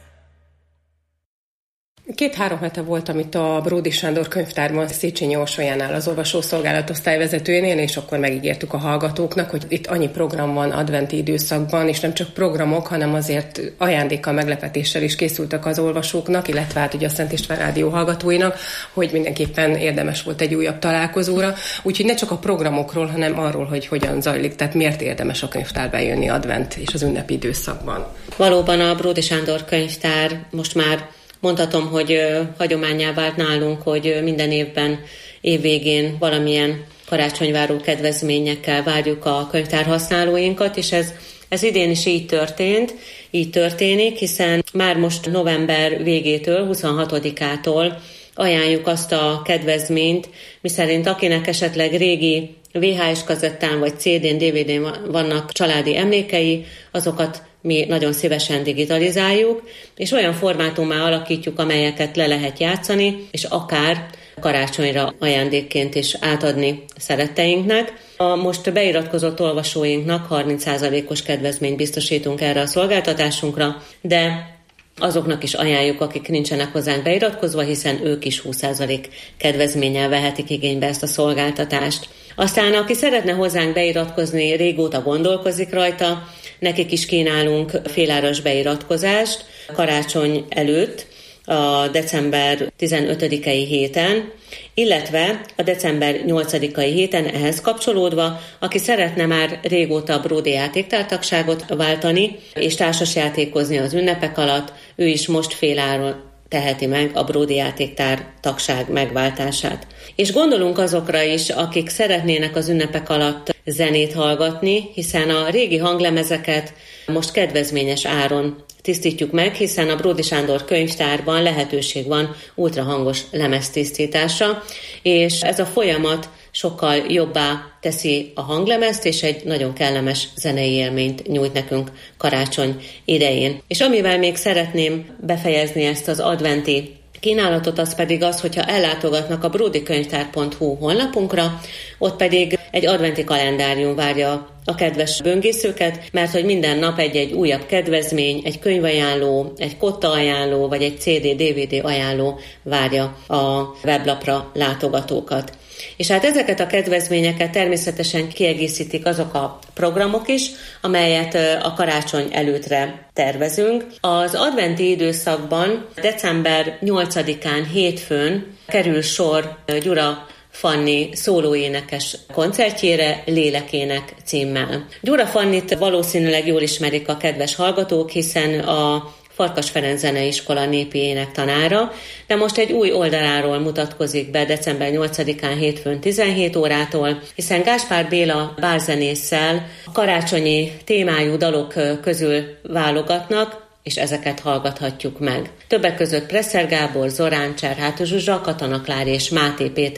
Két-három hete voltam itt a Bródy Sándor könyvtárban, Széchenyi Orsolyánál, az olvasószolgálat osztályvezetőjénél, és akkor megígértük a hallgatóknak, hogy itt annyi program van adventi időszakban, és nem csak programok, hanem azért ajándékkal, meglepetéssel is készültek az olvasóknak, illetve hát ugye a Szent István Rádió hallgatóinak, hogy mindenképpen érdemes volt egy újabb találkozóra. Úgyhogy ne csak a programokról, hanem arról, hogy hogyan zajlik, tehát miért érdemes a könyvtárba jönni advent és az ünnepi időszakban. Valóban a Bródy Sándor könyvtár most már mondhatom, hogy hagyománnyá vált nálunk, hogy minden évben évvégén valamilyen karácsonyváró kedvezményekkel várjuk a könyvtár használóinkat, és ez, ez idén is így történt, így történik, hiszen már most november végétől, huszonhatodikától ajánljuk azt a kedvezményt, miszerint akinek esetleg régi vé há es kazettán vagy cé dén, dé vé dén vannak családi emlékei, azokat mi nagyon szívesen digitalizáljuk, és olyan formátummá alakítjuk, amelyeket le lehet játszani, és akár karácsonyra ajándékként is átadni szeretteinknek. A most beiratkozott olvasóinknak harminc százalékos kedvezményt biztosítunk erre a szolgáltatásunkra, de azoknak is ajánljuk, akik nincsenek hozzánk beiratkozva, hiszen ők is húsz százalék kedvezménnyel vehetik igénybe ezt a szolgáltatást. Aztán, aki szeretne hozzánk beiratkozni, régóta gondolkozik rajta, nekik is kínálunk féláras beiratkozást karácsony előtt, a december tizenötödikei héten, illetve a december nyolcadikai héten ehhez kapcsolódva, aki szeretne már régóta a Bródy játéktártagságot váltani és társasjátékozni az ünnepek alatt, ő is most féláron teheti meg a Bródy játéktár tagság megváltását. És gondolunk azokra is, akik szeretnének az ünnepek alatt zenét hallgatni, hiszen a régi hanglemezeket most kedvezményes áron tisztítjuk meg, hiszen a Bródy Sándor könyvtárban lehetőség van ultrahangos lemeztisztításra, és ez a folyamat sokkal jobbá teszi a hanglemezt, és egy nagyon kellemes zenei élményt nyújt nekünk karácsony idején. És amivel még szeretném befejezni ezt az adventi kínálatot, az pedig az, hogyha ellátogatnak a bródykönyvtár pont hu honlapunkra, ott pedig egy adventi kalendárium várja a kedves böngészőket, mert hogy minden nap egy-egy újabb kedvezmény, egy könyvajánló, egy kotta ajánló, vagy egy cé dé dé vé dé ajánló várja a weblapra látogatókat. És hát ezeket a kedvezményeket természetesen kiegészítik azok a programok is, amelyet a karácsony előttre tervezünk. Az adventi időszakban december nyolcadikán hétfőn kerül sor Gyura Fanni szólóénekes koncertjére Lélekének címmel. Gyura Fannit valószínűleg jól ismerik a kedves hallgatók, hiszen a Farkas Ferenc Zeneiskola népi énektanára, de most egy új oldaláról mutatkozik be december nyolcadikán hétfőn tizenhét órától, hiszen Gáspár Béla bárzenésszel a karácsonyi témájú dalok közül válogatnak, és ezeket hallgathatjuk meg. Többek között Presser Gábor, Zorán Cserháti Zsuzsa, Katona Klári és Máté Péter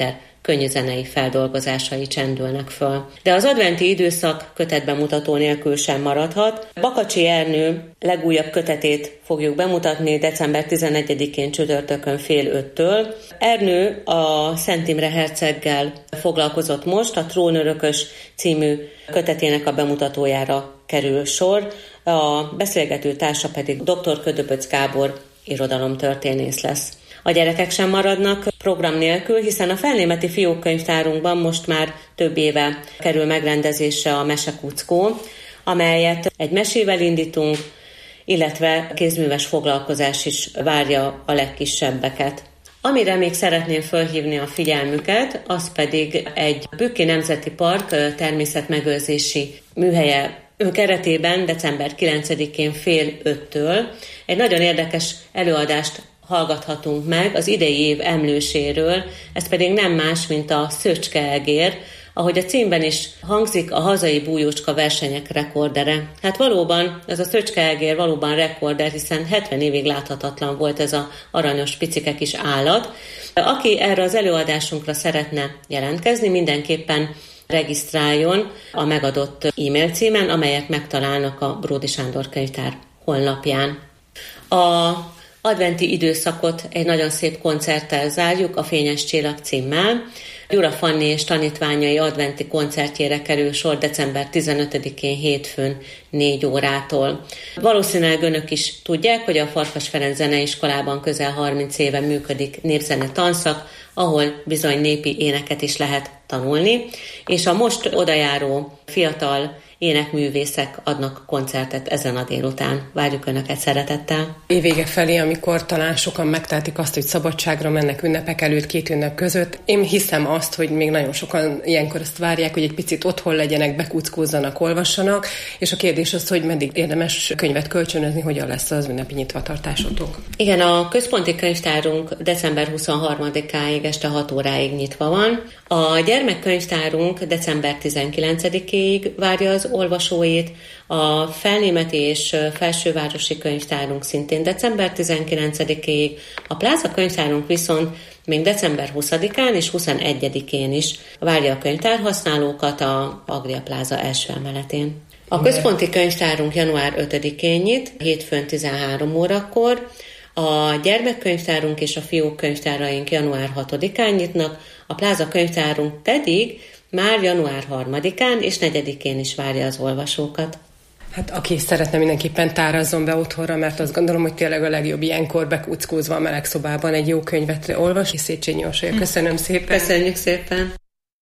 könnyű zenei feldolgozásai csendülnek föl. De az adventi időszak kötetbemutató nélkül sem maradhat. Bakacsi Ernő legújabb kötetét fogjuk bemutatni december tizenegyedikén csütörtökön fél öttől. Ernő a Szent Imre herceggel foglalkozott most, a Trónörökös című kötetének a bemutatójára kerül sor. A beszélgető társa pedig dr. Ködöböc Gábor irodalomtörténész lesz. A gyerekek sem maradnak program nélkül, hiszen a Felnémeti Fiókkönyvtárunkban most már több éve kerül megrendezésre a Mesekuckó, amelyet egy mesével indítunk, illetve kézműves foglalkozás is várja a legkisebbeket. Amire még szeretném felhívni a figyelmüket, az pedig egy Bükki Nemzeti Park természetmegőrzési műhelye keretében december kilencedikén fél öttől egy nagyon érdekes előadást hallgathatunk meg az idei év emlőséről, ez pedig nem más, mint a szöcske-egér, ahogy a címben is hangzik, a hazai bújócska versenyek rekordere. Hát valóban, ez a szöcske-egér valóban rekorder, hiszen hetven évig láthatatlan volt ez a aranyos picike kis állat. Aki erre az előadásunkra szeretne jelentkezni, mindenképpen regisztráljon a megadott e-mail címen, amelyet megtalálnak a Bródi Sándor könyvtár honlapján. A adventi időszakot egy nagyon szép koncerttel zárjuk, a Fényes Csillag címmel. Gyura Fanni és tanítványai adventi koncertjére kerül sor december tizenötödikén hétfőn négy órától. Valószínűleg önök is tudják, hogy a Farkas Ferenc Zeneiskolában közel harminc éve működik népzene tanszak, ahol bizony népi éneket is lehet tanulni, és a most odajáró fiatal énekművészek adnak koncertet ezen a délután. Várjuk Önöket szeretettel. Évvége felé, amikor talán sokan megtehetik azt, hogy szabadságra mennek ünnepek előtt, két ünnep között, én hiszem azt, hogy még nagyon sokan ilyenkor azt várják, hogy egy picit otthon legyenek, bekuckózzanak, olvassanak, és a kérdés az, hogy meddig érdemes könyvet kölcsönözni, hogyan lesz az ünnepi nyitvatartásotok. Igen, a központi könyvtárunk december huszonharmadikáig este hat óráig nyitva van. A gyermekkönyvtárunk december tizenkilencedikéig várja az olvasóit, a Felnémeti és Felsővárosi könyvtárunk szintén december tizenkilencedikéig, a Pláza könyvtárunk viszont még december huszadikán és huszonegyedikén is várja a könyvtárhasználókat a Agria Pláza első emeletén. A központi könyvtárunk január ötödikén nyit, hétfőn tizenhárom órakor, a gyermekkönyvtárunk és a fiók könyvtáraink január hatodikán nyitnak, a Pláza könyvtárunk pedig már január harmadikán és negyedikén is várja az olvasókat. Hát aki szeretne, mindenképpen tárazzon be otthonra, mert azt gondolom, hogy tényleg a legjobb ilyenkor bekuckózva a meleg szobában egy jó könyvet olvasni. Széchenyi Orsolya, köszönöm szépen. Köszönjük szépen.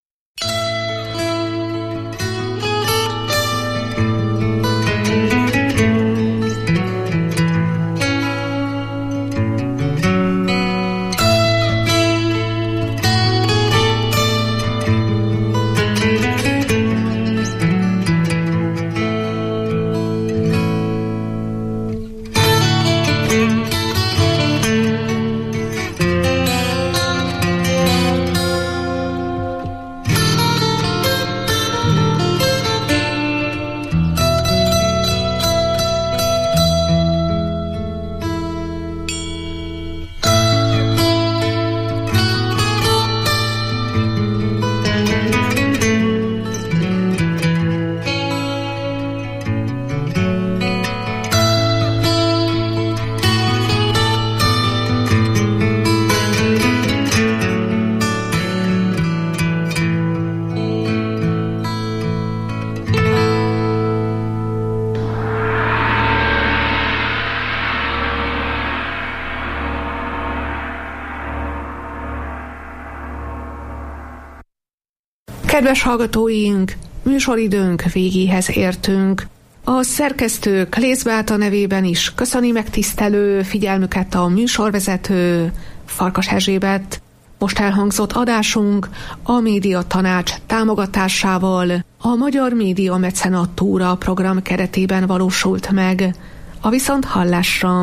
Kedves hallgatóink, műsoridőnk végéhez értünk. A szerkesztő Klész Beáta nevében is köszöni megtisztelő figyelmüket a műsorvezető Farkas Erzsébet. Most elhangzott adásunk a Média Tanács támogatásával a Magyar Média Mecenatúra program keretében valósult meg. A viszonthallásra!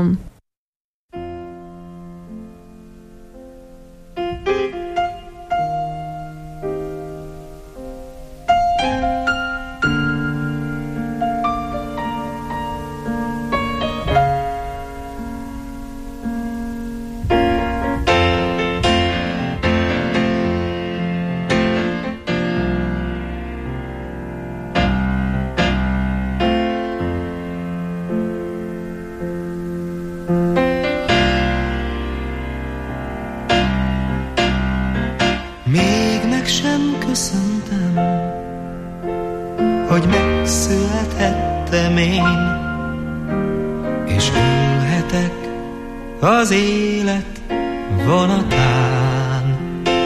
köszöntem, hogy megszülethettem én, és ülhetek az élet vonatán.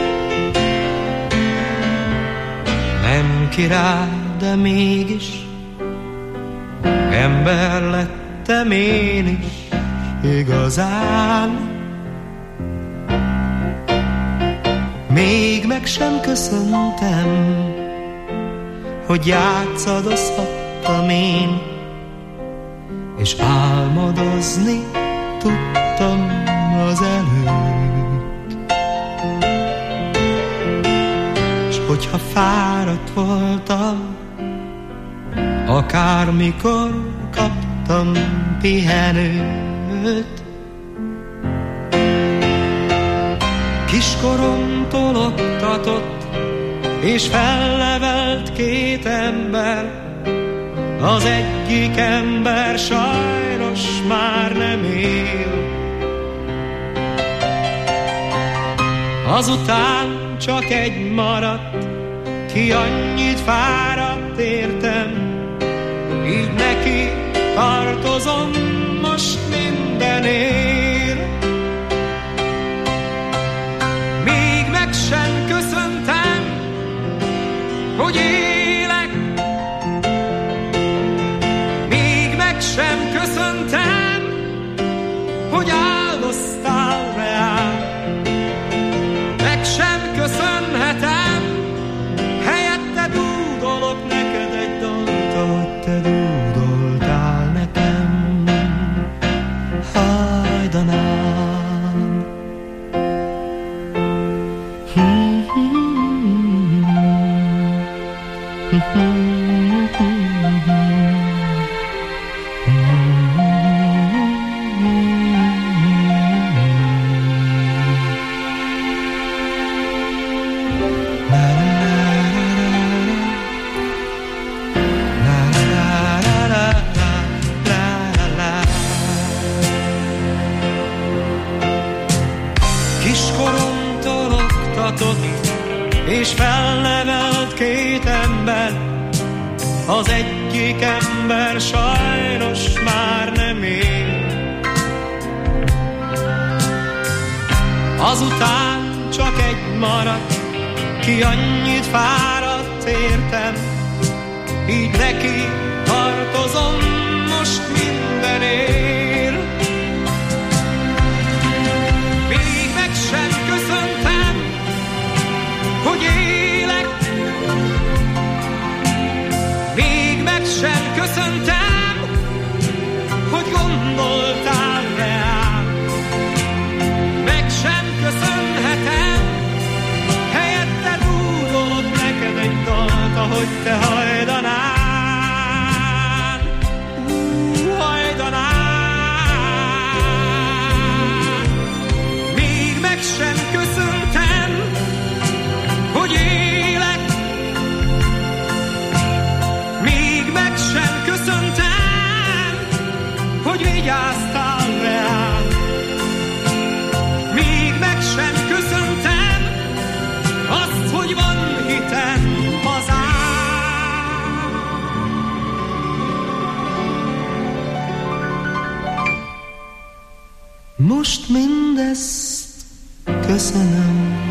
Nem király, de mégis ember lettem én is igazán. Még meg sem köszöntem, hogy játszadozhattam én, és álmodozni tudtam az előtt. És hogyha fáradt voltam, akármikor kaptam pihenőt. Kiskoromtól oktatott és fellevelt két ember, az egyik ember sajnos már nem él. Azután csak egy maradt, ki annyit fáradt értem, így neki tartozom most mindenért. Még meg sem köszöntem, hogy élek, még meg sem köszöntem, hogy áldoztál reám. Meg sem köszönhetem, helyette dúdolok neked egy dalt, ahogy te dúdoltál nekem hajdanán. Kiskoromtól oktatott és felnevelt két ember, az egyik ember sajnos már nem él. Azután csak egy maradt, ki annyit fáradt értem, így neki tartozom most mindenért. Még meg sem köszöntem, hogy élek, még meg sem köszöntem, hogy gondoltál rám. Meg sem köszönhetem, helyette dúdolok neked egy dalt, ahogy te hajdanán, ú, hajdanán. Még meg sem köszöntem, hogy élek, még meg sem köszöntem, hogy vigyáztál rám. Még meg sem köszöntem azt, hogy van hitem hazám. Most mindezt köszönöm,